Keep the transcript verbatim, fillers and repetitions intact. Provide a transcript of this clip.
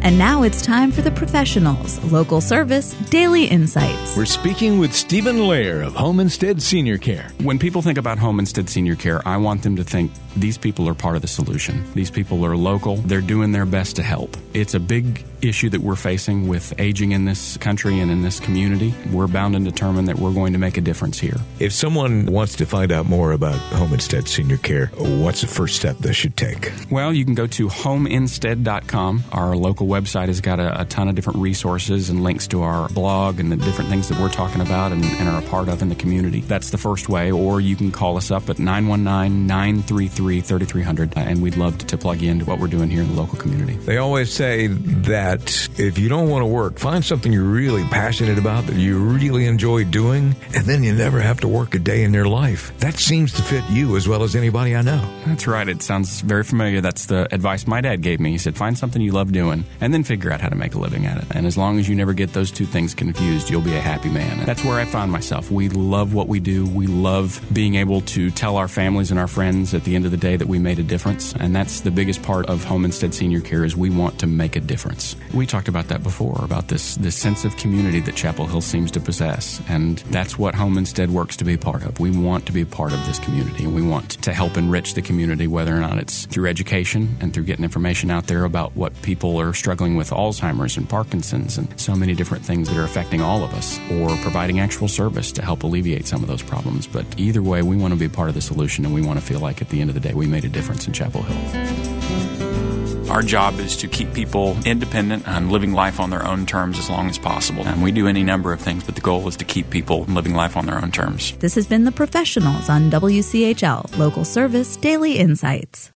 And now it's time for the professionals, local service, daily insights. We're speaking with Stephen Lair of Home Instead Senior Care. When people think about Home Instead Senior Care, I want them to think these people are part of the solution. These people are local. They're doing their best to help. It's a big issue that we're facing with aging in this country and in this community. We're bound and determined that we're going to make a difference here. If someone wants to find out more about Home Instead Senior Care, what's the first step they should take? Well, you can go to home instead dot com. Our local website has got a, a ton of different resources and links to our blog and the different things that we're talking about and, and are a part of in the community. That's the first way. Or you can call us up at nine one nine, nine three three, three three zero zero, and we'd love to, to plug you into what we're doing here in the local community. They always say that if you don't want to work, find something you're really passionate about, that you really enjoy doing, and then you never have to work a day in your life. That seems to fit you as well as anybody I know. That's right. It sounds very familiar. That's the advice my dad gave me. He said, find something you love doing and then figure out how to make a living at it. And as long as you never get those two things confused, you'll be a happy man. And that's where I found myself. We love what we do. We love being able to tell our families and our friends at the end of the day that we made a difference. And that's the biggest part of Home Instead Senior Care is we want to make a difference. We talked about that before, about this, this sense of community that Chapel Hill seems to possess. And that's what Home Instead works to be part of. We want to be part of this community, and we want to help enrich the community, whether or not it's through education and through getting information out there about what people are struggling with, Alzheimer's and Parkinson's and so many different things that are affecting all of us, or providing actual service to help alleviate some of those problems. But either way, we want to be part of the solution, and we want to feel like at the end of the day we made a difference in Chapel Hill. Our job is to keep people independent and living life on their own terms as long as possible. And we do any number of things, but the goal is to keep people living life on their own terms. This has been The Professionals on W C H L, Local Service Daily Insights.